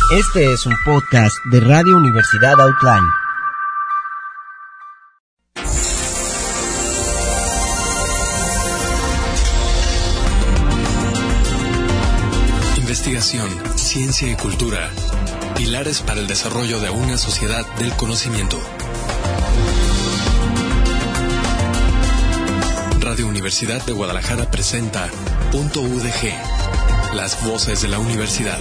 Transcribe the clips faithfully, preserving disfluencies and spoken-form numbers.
Este es un podcast de Radio Universidad Outline. Investigación, ciencia y cultura. Pilares para el desarrollo de una sociedad del conocimiento. Radio Universidad de Guadalajara presenta Punto U D G, las voces de la universidad.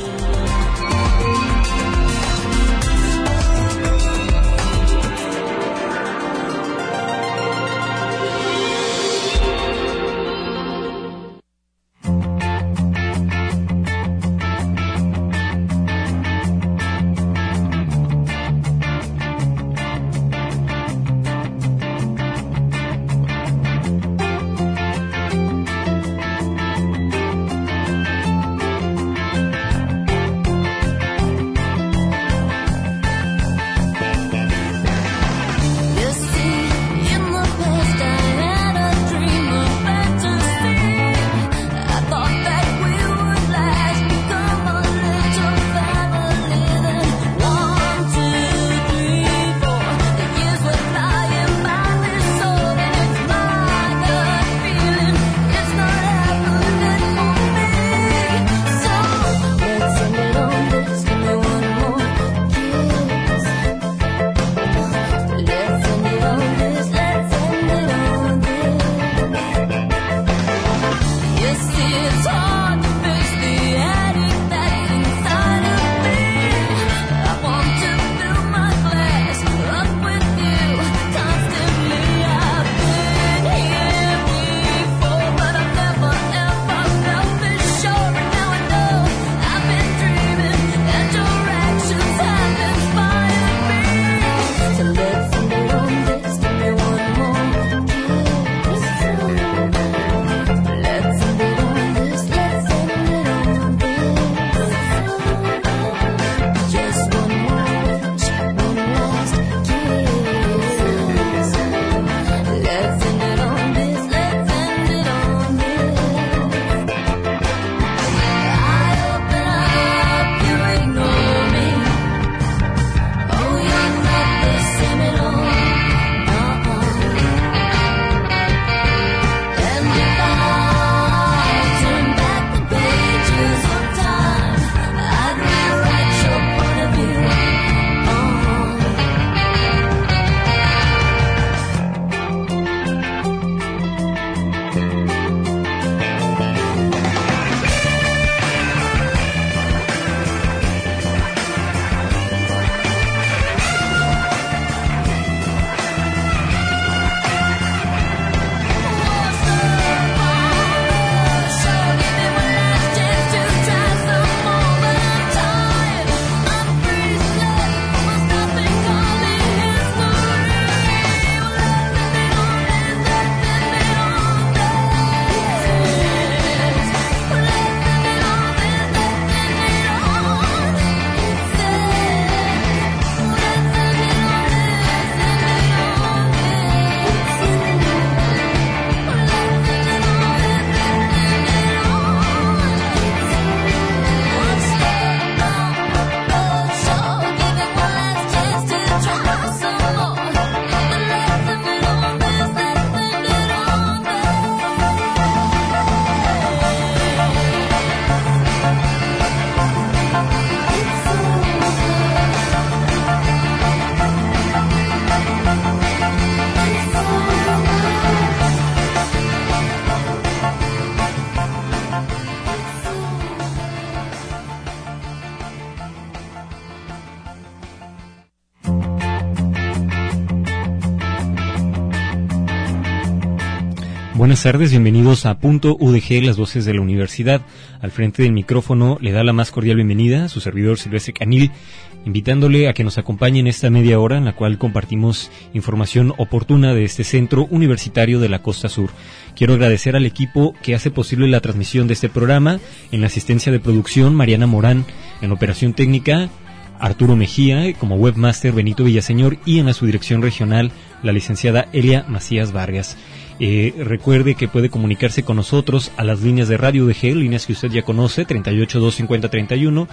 Buenas tardes, bienvenidos a Punto U D G, las voces de la universidad. Al frente del micrófono le da la más cordial bienvenida a su servidor Silvestre Canil, invitándole a que nos acompañe en esta media hora en la cual compartimos información oportuna de este centro universitario de la Costa Sur. Quiero agradecer al equipo que hace posible la transmisión de este programa, en la asistencia de producción Mariana Morán, en operación técnica Arturo Mejía, como webmaster Benito Villaseñor y en la subdirección regional la licenciada Elia Macías Vargas. Eh, recuerde que puede comunicarse con nosotros a las líneas de Radio U D G, líneas que usted ya conoce, treinta y ocho, dos cincuenta, treinta y uno,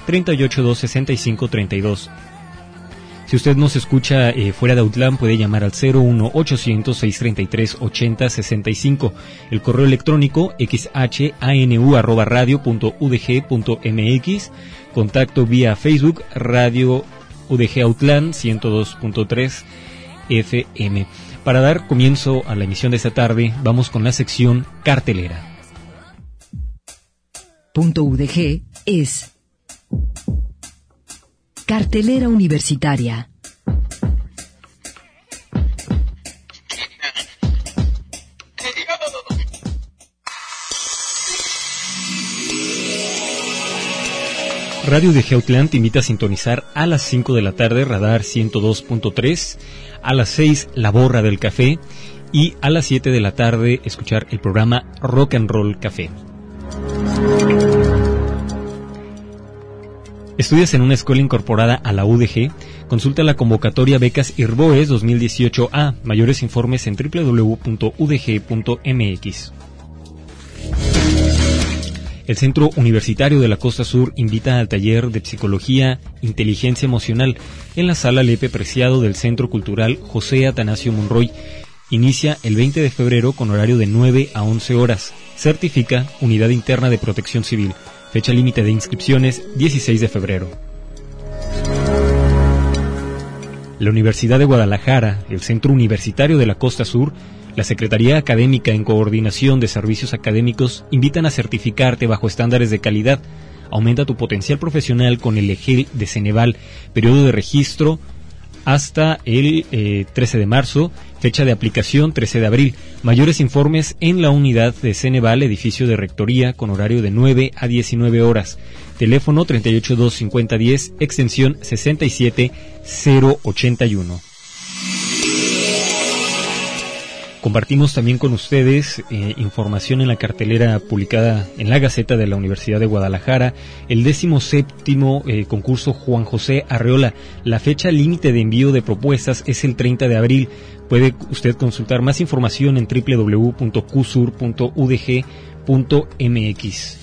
treinta y ocho dos sesenta y cinco treinta y dos. Si usted nos escucha eh, fuera de Autlán, puede llamar al cero uno ochocientos seiscientos treinta y tres ochenta sesenta y cinco. El correo electrónico xhanu arroba radio punto udg punto mx. Contacto vía Facebook, Radio U D G Autlán ciento dos punto tres F M. Para dar comienzo a la emisión de esta tarde, vamos con la sección cartelera. Punto U D G es cartelera universitaria. Radio U D G Autlán te invita a sintonizar a las cinco de la tarde Radar ciento dos punto tres, a las seis La Borra del Café y a las siete de la tarde escuchar el programa Rock and Roll Café. ¿Estudias en una escuela incorporada a la U D G? Consulta la convocatoria Becas IRBOES dos mil dieciocho A. Mayores informes en doble u doble u doble u punto u d g punto m x. El Centro Universitario de la Costa Sur invita al taller de Psicología, Inteligencia Emocional en la Sala Lepe Preciado del Centro Cultural José Atanasio Monroy. Inicia el veinte de febrero con horario de nueve a once horas. Certifica Unidad Interna de Protección Civil. Fecha límite de inscripciones dieciséis de febrero. La Universidad de Guadalajara, el Centro Universitario de la Costa Sur, la Secretaría Académica en coordinación de servicios académicos invitan a certificarte bajo estándares de calidad. Aumenta tu potencial profesional con el EGEL de Ceneval. Periodo de registro hasta el eh, trece de marzo. Fecha de aplicación trece de abril. Mayores informes en la unidad de Ceneval, edificio de rectoría, con horario de nueve a diecinueve horas. Teléfono treinta y ocho dos cincuenta diez, extensión sesenta y siete cero ochenta y uno. Compartimos también con ustedes eh, información en la cartelera publicada en la Gaceta de la Universidad de Guadalajara, el décimo séptimo eh, concurso Juan José Arreola. La fecha límite de envío de propuestas es el treinta de abril. Puede usted consultar más información en doble u doble u doble u punto q sur punto u d g punto m x.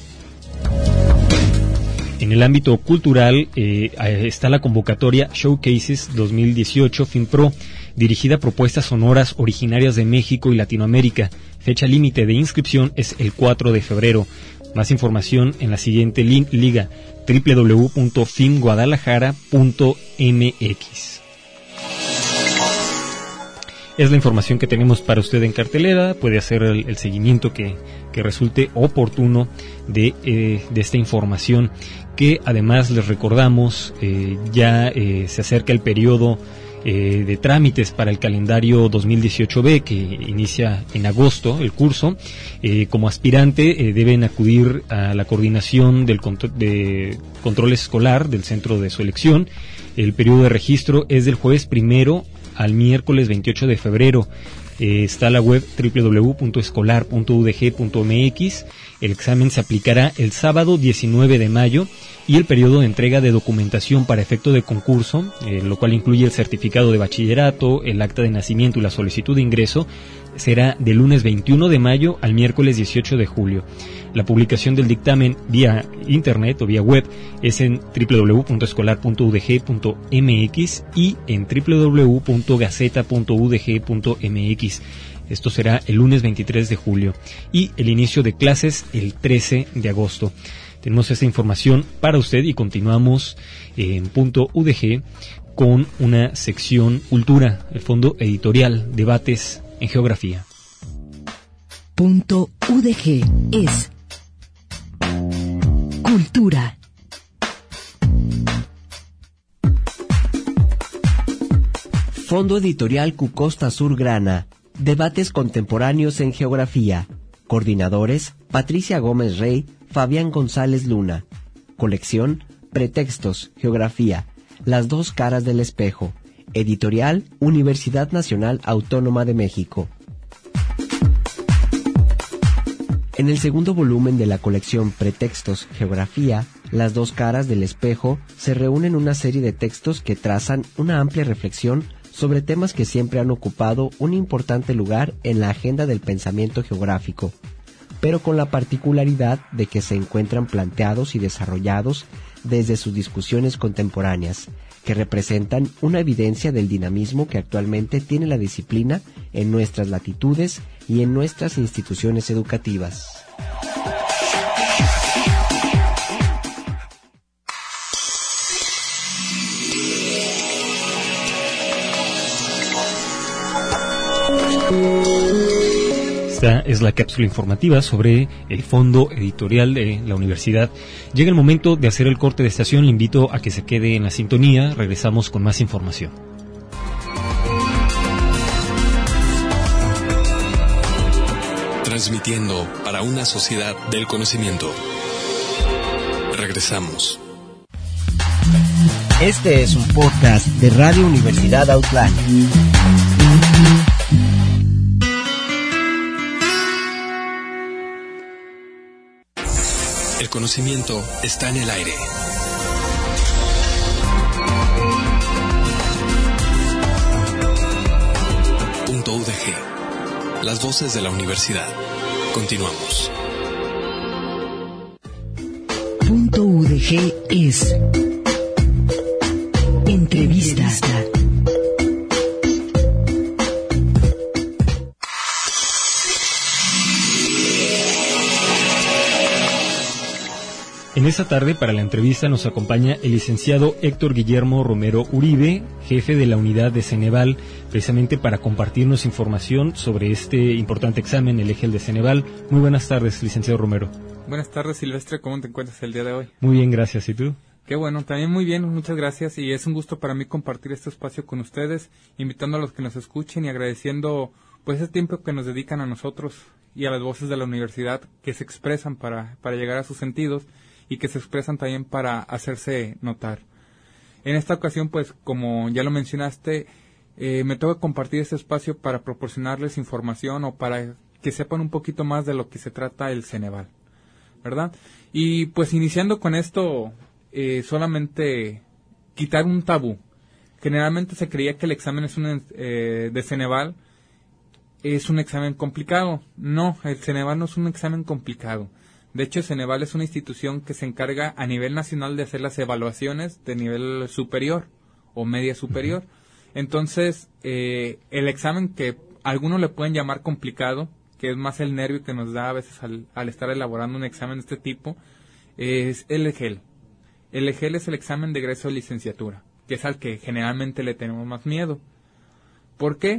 En el ámbito cultural eh, está la convocatoria Showcases dos mil dieciocho FinPro, dirigida a propuestas sonoras originarias de México y Latinoamérica. Fecha límite de inscripción es el cuatro de febrero. Más información en la siguiente li- liga, doble u doble u doble u punto fin guadalajara punto m x. Es la información que tenemos para usted en cartelera. Puede hacer el, el seguimiento que, que resulte oportuno de, eh, de esta información, que además les recordamos, eh, ya eh, se acerca el periodo eh, de trámites para el calendario dos mil dieciocho B, que inicia en agosto el curso. Eh, como aspirante eh, deben acudir a la coordinación del contro- de control escolar del centro de su elección. El periodo de registro es del jueves primero al miércoles veintiocho de febrero. Eh, está la web doble u doble u doble u punto escolar punto u d g punto m x. El examen se aplicará el sábado diecinueve de mayo y el periodo de entrega de documentación para efecto de concurso, eh, lo cual incluye el certificado de bachillerato, el acta de nacimiento y la solicitud de ingreso, será del lunes veintiuno de mayo al miércoles dieciocho de julio. La publicación del dictamen vía internet o vía web es en doble u doble u doble u punto escolar punto u d g punto m x y en doble u doble u doble u punto gaceta punto u d g punto m x. Esto será el lunes veintitrés de julio y el inicio de clases el trece de agosto. Tenemos esta información para usted y continuamos en Punto U D G con una sección Cultura, el fondo editorial Debates en Geografía. Punto U D G es Cultura. Fondo editorial Q Costa Sur Grana. Debates contemporáneos en geografía. Coordinadores: Patricia Gómez Rey, Fabián González Luna. Colección: Pretextos, Geografía, Las dos caras del espejo. Editorial: Universidad Nacional Autónoma de México. En el segundo volumen de la colección Pretextos, Geografía, Las dos caras del espejo, se reúnen una serie de textos que trazan una amplia reflexión sobre temas que siempre han ocupado un importante lugar en la agenda del pensamiento geográfico. pero con la particularidad de que se encuentran planteados y desarrollados desde sus discusiones contemporáneas, que representan una evidencia del dinamismo que actualmente tiene la disciplina en nuestras latitudes y en nuestras instituciones educativas. Esta es la cápsula informativa sobre el fondo editorial de la universidad. Llega el momento de hacer el corte de estación. Le invito a que se quede en la sintonía. Regresamos con más información. Transmitiendo para una sociedad del conocimiento. Regresamos. Este es un podcast de Radio Universidad Autlán. El conocimiento está en el aire. Punto U D G. Las voces de la universidad. Continuamos. Punto U D G es entrevista. En esta tarde, para la entrevista, nos acompaña el licenciado Héctor Guillermo Romero Uribe, jefe de la unidad de Ceneval, precisamente para compartirnos información sobre este importante examen, el EGEL de Ceneval. Muy buenas tardes, licenciado Romero. Buenas tardes, Silvestre. ¿Cómo te encuentras el día de hoy? Muy bien, gracias. ¿Y tú? Qué bueno, también muy bien, muchas gracias. Y es un gusto para mí compartir este espacio con ustedes, invitando a los que nos escuchen y agradeciendo pues ese tiempo que nos dedican a nosotros y a las voces de la universidad que se expresan para, para llegar a sus sentidos y que se expresan también para hacerse notar. En esta ocasión, pues, como ya lo mencionaste, eh, me toca compartir este espacio para proporcionarles información o para que sepan un poquito más de lo que se trata el Ceneval, ¿verdad? Y pues iniciando con esto, eh, solamente quitar un tabú. Generalmente se creía que el examen es un, eh, de Ceneval es un examen complicado. No, el Ceneval no es un examen complicado. De hecho, Ceneval es una institución que se encarga a nivel nacional de hacer las evaluaciones de nivel superior o media superior. Entonces, eh, el examen que algunos le pueden llamar complicado, que es más el nervio que nos da a veces al, al estar elaborando un examen de este tipo, es el EGEL. El EGEL es el examen de egreso de licenciatura, que es al que generalmente le tenemos más miedo. ¿Por qué?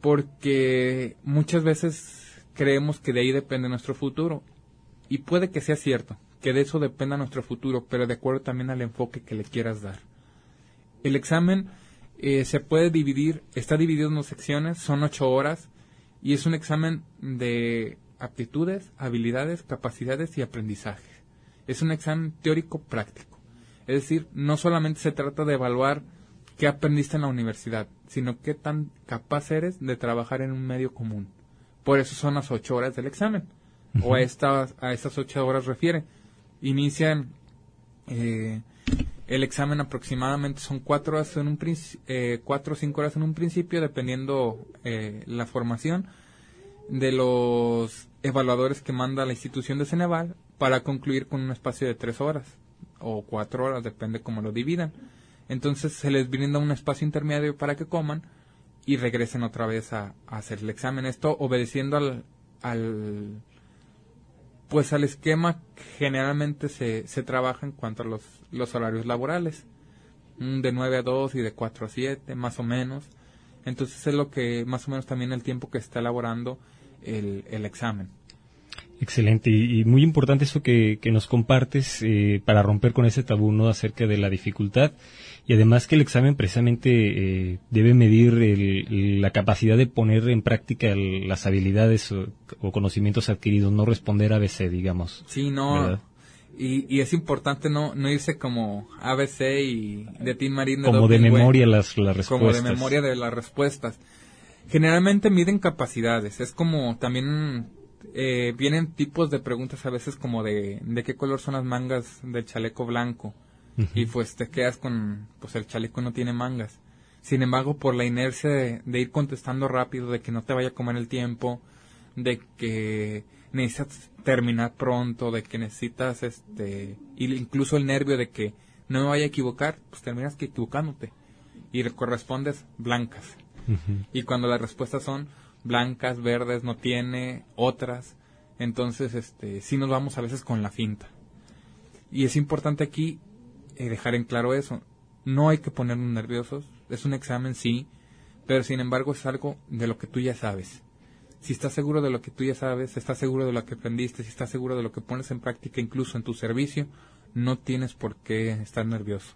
Porque muchas veces creemos que de ahí depende nuestro futuro. Y puede que sea cierto, que de eso dependa nuestro futuro, pero de acuerdo también al enfoque que le quieras dar. El examen eh, se puede dividir, está dividido en dos secciones, son ocho horas, y es un examen de aptitudes, habilidades, capacidades y aprendizaje. Es un examen teórico práctico. Es decir, no solamente se trata de evaluar qué aprendiste en la universidad, sino qué tan capaz eres de trabajar en un medio común. Por eso son las ocho horas del examen. O a estas a estas ocho horas refiere. Inician eh, el examen aproximadamente son cuatro horas en un eh, cuatro o cinco horas en un principio, dependiendo eh, la formación de los evaluadores que manda la institución de Ceneval, para concluir con un espacio de tres horas o cuatro horas, depende cómo lo dividan. Entonces se les brinda un espacio intermedio para que coman y regresen otra vez a, a hacer el examen. Esto obedeciendo al, al pues al esquema que generalmente se, se trabaja en cuanto a los, los horarios laborales, de nueve a dos y de cuatro a siete, más o menos. Entonces es lo que, más o menos también el tiempo que está elaborando el, el examen. Excelente, y, y muy importante eso que, que nos compartes eh, para romper con ese tabú, ¿no?, acerca de la dificultad, y además que el examen precisamente eh, debe medir el, la capacidad de poner en práctica el, las habilidades o, o conocimientos adquiridos, no responder A B C, digamos. Sí, no, y, y es importante no no irse como A B C y de Tim Marín de como de memoria las, las respuestas. Como de memoria de las respuestas. Generalmente miden capacidades, es como también... Eh, vienen tipos de preguntas a veces como de de qué color son las mangas del chaleco blanco, uh-huh. Y pues te quedas con, pues el chaleco no tiene mangas. Sin embargo, por la inercia de, de ir contestando rápido, de que no te vaya a comer el tiempo, de que necesitas terminar pronto, de que necesitas, este, incluso el nervio de que no me vaya a equivocar, pues terminas que equivocándote y correspondes blancas. Uh-huh. Y cuando las respuestas son blancas, verdes, no tiene, otras, entonces este sí nos vamos a veces con la finta. Y es importante aquí eh, dejar en claro eso. No hay que ponernos nerviosos, es un examen sí, pero sin embargo es algo de lo que tú ya sabes. Si estás seguro de lo que tú ya sabes, si estás seguro de lo que aprendiste, si estás seguro de lo que pones en práctica incluso en tu servicio, no tienes por qué estar nervioso.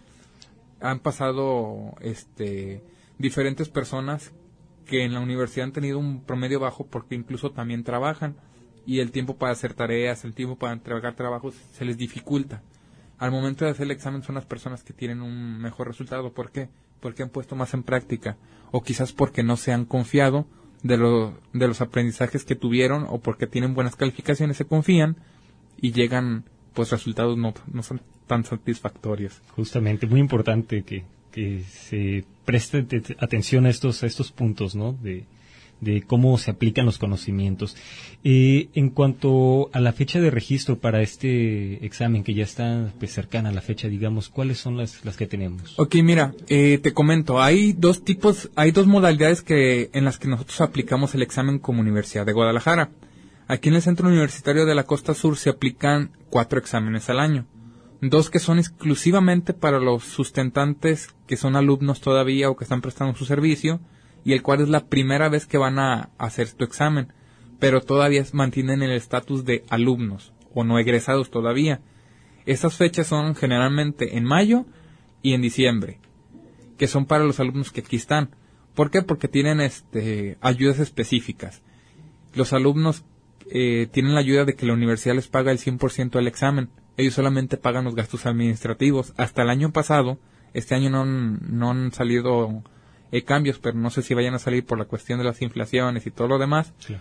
Han pasado este diferentes personas que en la universidad han tenido un promedio bajo porque incluso también trabajan y el tiempo para hacer tareas, el tiempo para entregar trabajos se les dificulta. Al momento de hacer el examen son las personas que tienen un mejor resultado. ¿Por qué? Porque han puesto más en práctica o quizás porque no se han confiado de, lo, de los aprendizajes que tuvieron o porque tienen buenas calificaciones, se confían y llegan pues resultados no, no son tan satisfactorios. Justamente, muy importante que, que se preste atención a estos, a estos puntos, ¿no? De, de cómo se aplican los conocimientos. Eh, en cuanto a la fecha de registro para este examen, que ya está pues, cercana a la fecha, digamos, ¿cuáles son las, las que tenemos? Ok, mira, eh, te comento, hay dos tipos, hay dos modalidades que en las que nosotros aplicamos el examen como Universidad de Guadalajara. Aquí en el Centro Universitario de la Costa Sur se aplican cuatro exámenes al año. Dos que son exclusivamente para los sustentantes que son alumnos todavía o que están prestando su servicio, y el cual es la primera vez que van a hacer tu examen, pero todavía mantienen el estatus de alumnos o no egresados todavía. Estas fechas son generalmente en mayo y en diciembre, que son para los alumnos que aquí están. ¿Por qué? Porque tienen este ayudas específicas. Los alumnos eh, tienen la ayuda de que la universidad les paga el cien por ciento del examen. Ellos solamente pagan los gastos administrativos. Hasta el año pasado, este año no, no han salido eh, cambios, pero no sé si vayan a salir por la cuestión de las inflaciones y todo lo demás. Sí.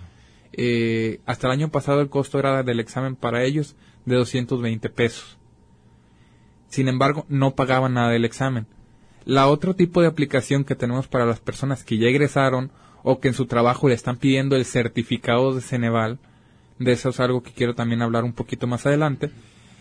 Eh, hasta el año pasado el costo era del examen para ellos de doscientos veinte pesos. Sin embargo, no pagaban nada del examen. La otro tipo de aplicación que tenemos para las personas que ya egresaron o que en su trabajo le están pidiendo el certificado de Ceneval, de eso es algo que quiero también hablar un poquito más adelante,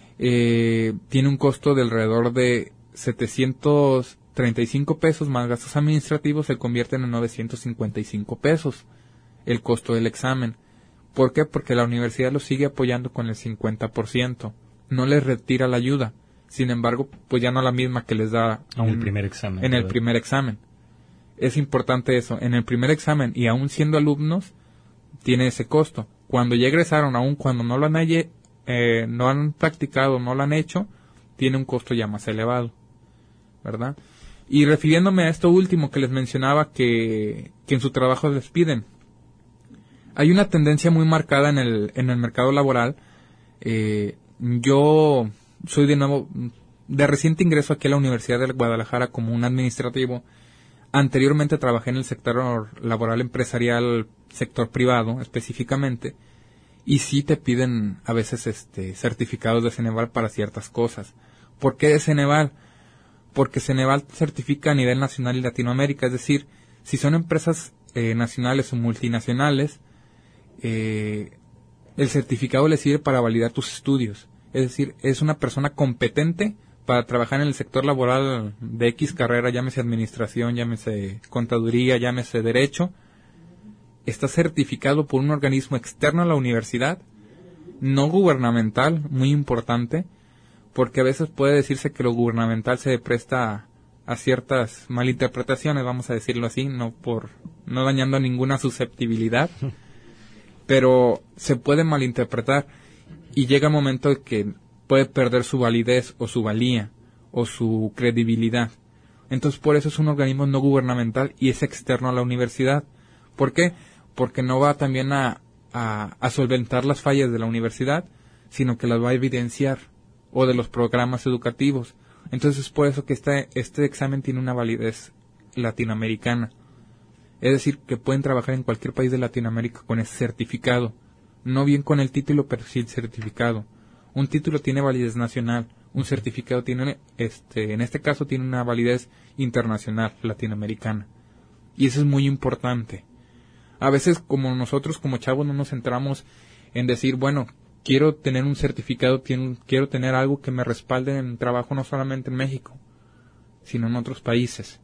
eh, tiene un costo de alrededor de setecientos treinta y cinco pesos más gastos administrativos, se convierten en novecientos cincuenta y cinco pesos el costo del examen. ¿Por qué? Porque la universidad lo sigue apoyando con el cincuenta por ciento, no les retira la ayuda. Sin embargo, pues ya no la misma que les da en el primer examen. En el primer examen. Es importante eso. En el primer examen, y aún siendo alumnos, tiene ese costo. Cuando ya egresaron, aún cuando no lo han, eh, no han practicado, no lo han hecho, tiene un costo ya más elevado, ¿verdad? Y refiriéndome a esto último que les mencionaba, que, que en su trabajo les piden, hay una tendencia muy marcada en el, en el mercado laboral. Eh, yo soy de nuevo, de reciente ingreso aquí a la Universidad de Guadalajara como un administrativo. Anteriormente trabajé en el sector laboral empresarial, sector privado específicamente, y sí te piden a veces este certificados de Ceneval para ciertas cosas. ¿Por qué de Ceneval? Porque Ceneval certifica a nivel nacional y Latinoamérica, es decir, si son empresas eh, nacionales o multinacionales, eh, el certificado les sirve para validar tus estudios. Es decir, es una persona competente para trabajar en el sector laboral de X carrera, llámese administración, llámese contaduría, llámese derecho. Está certificado por un organismo externo a la universidad, no gubernamental, muy importante, porque a veces puede decirse que lo gubernamental se presta a, a ciertas malinterpretaciones, vamos a decirlo así, no por no dañando ninguna susceptibilidad, pero se puede malinterpretar. Y llega el momento de que puede perder su validez o su valía o su credibilidad. Entonces, por eso es un organismo no gubernamental y es externo a la universidad. ¿Por qué? Porque no va también a, a, a solventar las fallas de la universidad, sino que las va a evidenciar, o de los programas educativos. Entonces, es por eso que este, este examen tiene una validez latinoamericana. Es decir, que pueden trabajar en cualquier país de Latinoamérica con ese certificado. No bien con el título, pero sí el certificado. Un título tiene validez nacional, un certificado tiene, este, en este caso tiene una validez internacional, latinoamericana. Y eso es muy importante. A veces, como nosotros como chavos no nos centramos en decir, bueno, quiero tener un certificado, quiero tener algo que me respalde en trabajo no solamente en México, sino en otros países.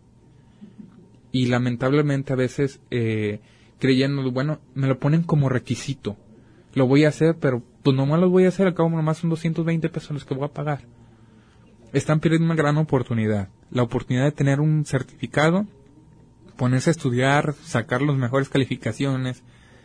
Y lamentablemente a veces, eh, creyendo, bueno, me lo ponen como requisito, lo voy a hacer, pero pues nomás lo voy a hacer, al cabo nomás son doscientos veinte pesos los que voy a pagar. Están perdiendo una gran oportunidad, la oportunidad de tener un certificado, ponerse a estudiar, sacar las mejores calificaciones,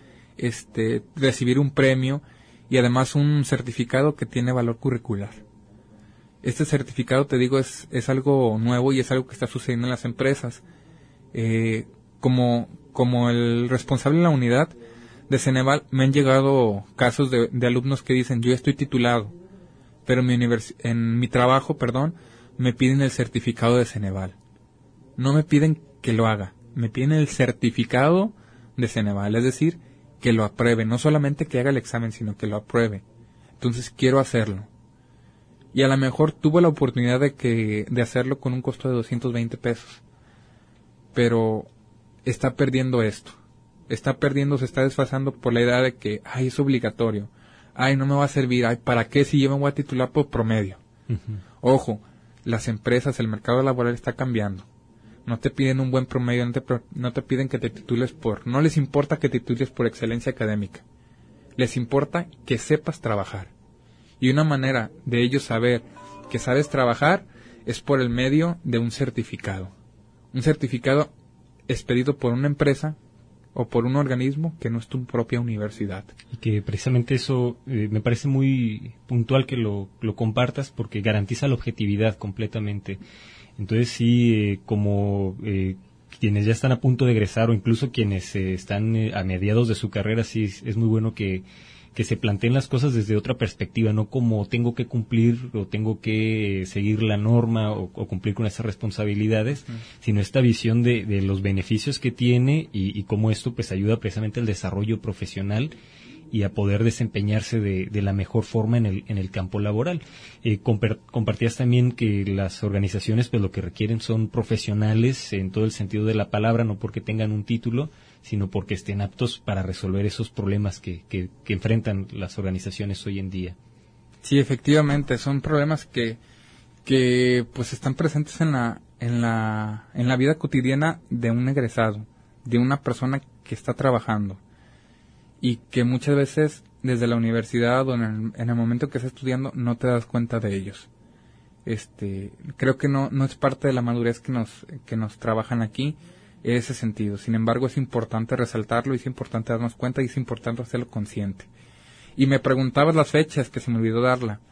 este, recibir un premio y además un certificado que tiene valor curricular. Este certificado, te digo, es, es algo nuevo y es algo que está sucediendo en las empresas. Eh, como, como el responsable de la unidad de Ceneval, me han llegado casos de, de alumnos que dicen, yo estoy titulado, pero en mi, univers- en mi trabajo, perdón, me piden el certificado de Ceneval. No me piden que lo haga, me piden el certificado de Ceneval, es decir, que lo apruebe, no solamente que haga el examen, sino que lo apruebe. Entonces quiero hacerlo. Y a lo mejor tuve la oportunidad de que de hacerlo con un costo de doscientos veinte pesos. Pero está perdiendo esto. Está perdiendo, se está desfasando por la idea de que, ay, es obligatorio. Ay, no me va a servir. Ay, ¿para qué si yo me voy a titular por promedio? Uh-huh. Ojo, las empresas, el mercado laboral está cambiando. No te piden un buen promedio, no te, no te piden que te titules por... No les importa que te titules por excelencia académica. Les importa que sepas trabajar. Y una manera de ellos saber que sabes trabajar es por el medio de un certificado. Un certificado expedido por una empresa o por un organismo que no es tu propia universidad. Y que precisamente eso eh, me parece muy puntual que lo, lo compartas porque garantiza la objetividad completamente. Entonces sí, eh, como eh, quienes ya están a punto de egresar o incluso quienes eh, están eh, a mediados de su carrera, sí es, es muy bueno que, que se planteen las cosas desde otra perspectiva, no como tengo que cumplir o tengo que seguir la norma o, o cumplir con esas responsabilidades, uh-huh. sino esta visión de, de los beneficios que tiene y, y cómo esto pues ayuda precisamente al desarrollo profesional y a poder desempeñarse de, de la mejor forma en el, en el campo laboral. Eh, compar- compartías también que las organizaciones pues lo que requieren son profesionales en todo el sentido de la palabra, no porque tengan un título, sino porque estén aptos para resolver esos problemas que, que, que enfrentan las organizaciones hoy en día. Sí, efectivamente, son problemas que, que pues están presentes en la, en la, en la vida cotidiana de un egresado, de una persona que está trabajando. Y que muchas veces desde la universidad o en el, en el momento que estás estudiando no te das cuenta de ellos. Este, creo que no, no es parte de la madurez que nos, que nos trabajan aquí en ese sentido. Sin embargo, es importante resaltarlo y es importante darnos cuenta y es importante hacerlo consciente. Y me preguntabas las fechas, que se me olvidó darla.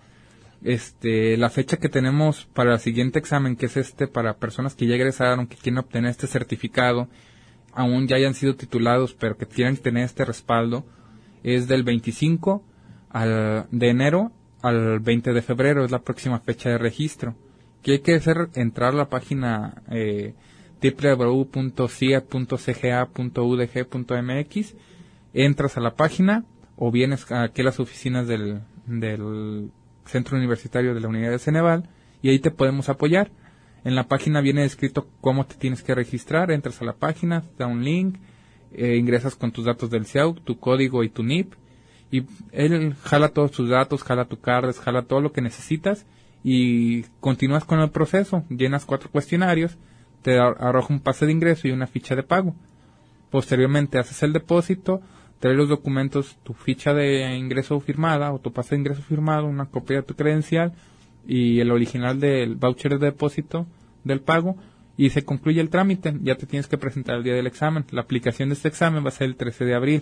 Este, la fecha que tenemos para el siguiente examen, que es este para personas que ya egresaron, que quieren obtener este certificado, aún ya hayan sido titulados, pero que quieran tener este respaldo, es del veinticinco al, de enero al veinte de febrero, es la próxima fecha de registro. ¿Qué hay que hacer? Entrar a la página eh, doble u doble u doble u punto c i e punto c g a punto u d g punto m x, entras a la página o vienes aquí a las oficinas del, del Centro Universitario de la Unidad de Ceneval y ahí te podemos apoyar. En la página viene escrito cómo te tienes que registrar, entras a la página, te da un link, eh, ingresas con tus datos del C I A U, tu código y tu N I P, y él jala todos tus datos, jala tu CARDES, jala todo lo que necesitas, y continúas con el proceso, llenas cuatro cuestionarios, te arroja un pase de ingreso y una ficha de pago. Posteriormente haces el depósito, traes los documentos, tu ficha de ingreso firmada, o tu pase de ingreso firmado, una copia de tu credencial, y el original del voucher de depósito del pago y se concluye el trámite. Ya te tienes que presentar el día del examen. La aplicación de este examen va a ser el trece de abril.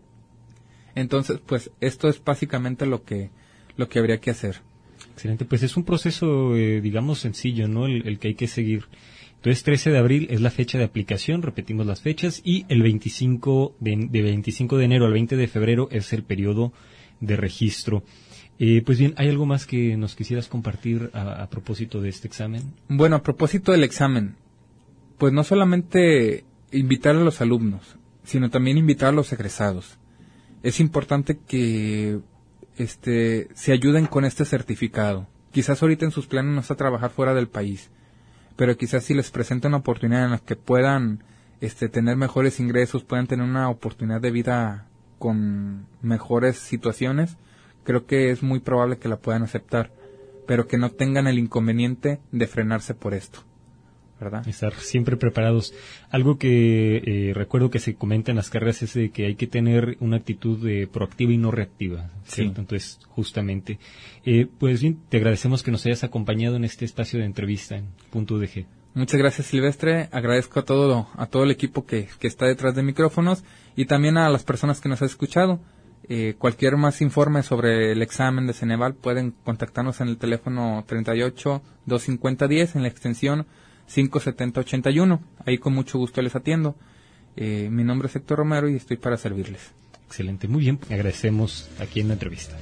Entonces, pues esto es básicamente lo que lo que habría que hacer. Excelente, pues es un proceso, eh, digamos, sencillo, ¿no? El, el que hay que seguir. Entonces, trece de abril es la fecha de aplicación, repetimos las fechas, y el veinticinco de, de veinticinco de enero al veinte de febrero es el periodo de registro. Eh, pues bien, ¿hay algo más que nos quisieras compartir a, a propósito de este examen? Bueno, a propósito del examen, pues no solamente invitar a los alumnos, sino también invitar a los egresados. Es importante que este se ayuden con este certificado. Quizás ahorita en sus planes no está trabajar fuera del país, pero quizás si les presenta una oportunidad en la que puedan este tener mejores ingresos, puedan tener una oportunidad de vida con mejores situaciones, creo que es muy probable que la puedan aceptar, pero que no tengan el inconveniente de frenarse por esto, ¿verdad? Estar siempre preparados. Algo que eh, recuerdo que se comenta en las carreras es de que hay que tener una actitud eh, proactiva y no reactiva, ¿cierto? Sí. Entonces, justamente, eh, pues bien, te agradecemos que nos hayas acompañado en este espacio de entrevista en Punto U D G. Muchas gracias, Silvestre. Agradezco a todo a todo el equipo que, que está detrás de micrófonos y también a las personas que nos han escuchado. Eh, cualquier más informe sobre el examen de Ceneval pueden contactarnos en el teléfono treinta y ocho, doscientos cincuenta, diez en la extensión cinco setenta ochenta y uno. Ahí con mucho gusto les atiendo. Eh, mi nombre es Héctor Romero y estoy para servirles. Excelente, muy bien. Agradecemos aquí en la entrevista.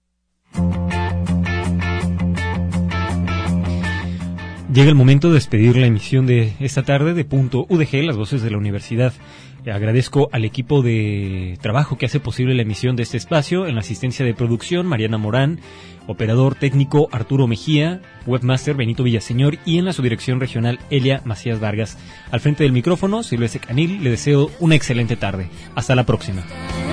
Llega el momento de despedir la emisión de esta tarde de Punto U D G, las voces de la universidad. Agradezco al equipo de trabajo que hace posible la emisión de este espacio, en la asistencia de producción, Mariana Morán, operador técnico Arturo Mejía, webmaster Benito Villaseñor y en la subdirección regional Elia Macías Vargas. Al frente del micrófono, Silvestre Canil, le deseo una excelente tarde. Hasta la próxima.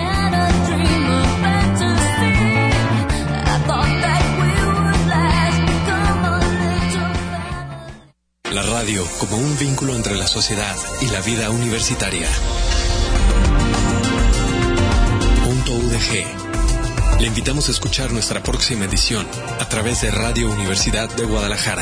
La radio como un vínculo entre la sociedad y la vida universitaria. Punto U D G. Le invitamos a escuchar nuestra próxima edición a través de Radio Universidad de Guadalajara.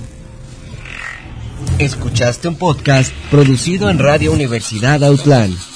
Escuchaste un podcast producido en Radio Universidad Autlán.